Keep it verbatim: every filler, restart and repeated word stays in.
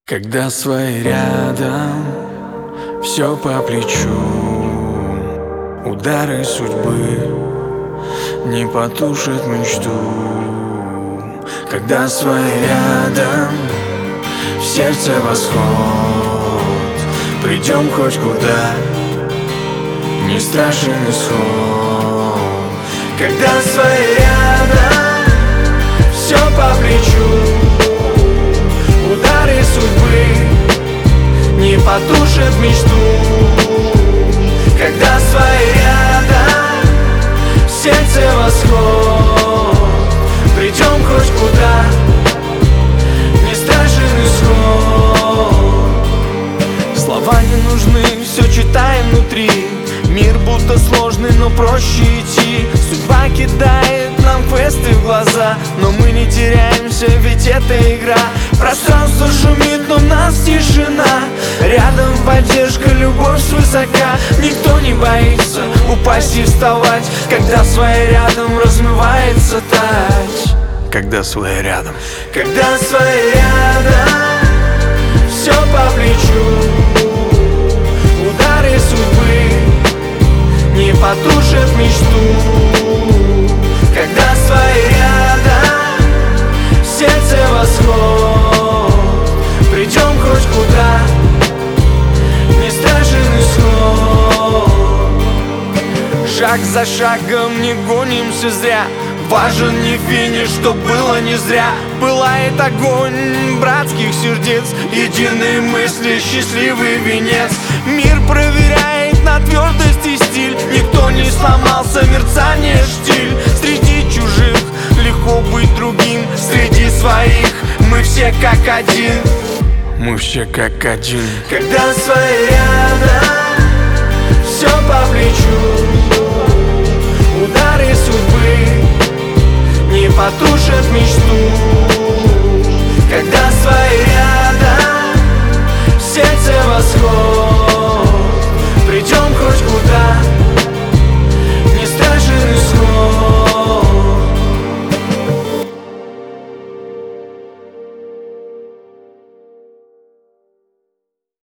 Когда свои рядом, все по плечу. Удары судьбы не потушат мечту. Когда свои рядом, в сердце восход. Придем хоть куда, не страшен исход. Когда свои рядом, все по плечу. Удары судьбы не потушат мечту. Когда свои рядом, в сердце восход. Придем хоть куда, не страшен исход. Слова не нужны, все читаем внутри. Мир будто сложный, но проще идти. Судьба кидает нам квесты в глаза, но мы не теряемся, ведь это игра. Пространство шумит, но у нас тишина. Рядом поддержка, любовь свысока. Никто не боится упасть и вставать, когда свои рядом размывается тач. Когда свои рядом, когда свои рядом, все по плечу. Удары судьбы не потушат мечту. Когда свои рядом, в сердце восход. Придем хоть куда, не страшен исход. Шаг за шагом не гонимся зря. Важен не финиш, что было не зря. Пылает огонь братских сердец, единые мысли, счастливый венец. Мир проверяет на твердость и стиль. Никто не сломался, мерцание штиль. Среди чужих легко быть другим. Среди своих мы все как один. Мы все как один. Когда свои рядом, все по плечу.